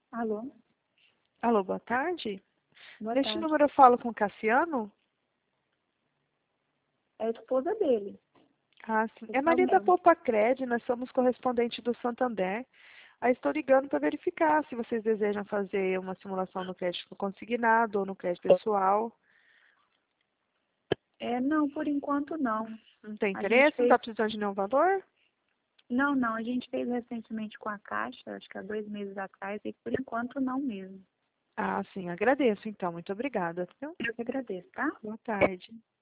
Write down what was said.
Alô? Alô, boa tarde. Boa Neste tarde. número eu falo com o Cassiano? É a esposa dele. Ah, sim. É Esse é o Maria da meu. Poupa Cred, nós somos correspondente do Santander. Aí estou ligando para verificar se vocês desejam fazer uma simulação no crédito consignado ou no crédito pessoal. Não, por enquanto não. Não tem A gente interesse? Não está fez. precisando de nenhum valor? Não, a gente fez recentemente com a Caixa, acho que há 2 meses atrás, e por enquanto não mesmo. Ah, sim, agradeço então. Muito obrigada. Viu? Eu que agradeço, tá? Boa tarde.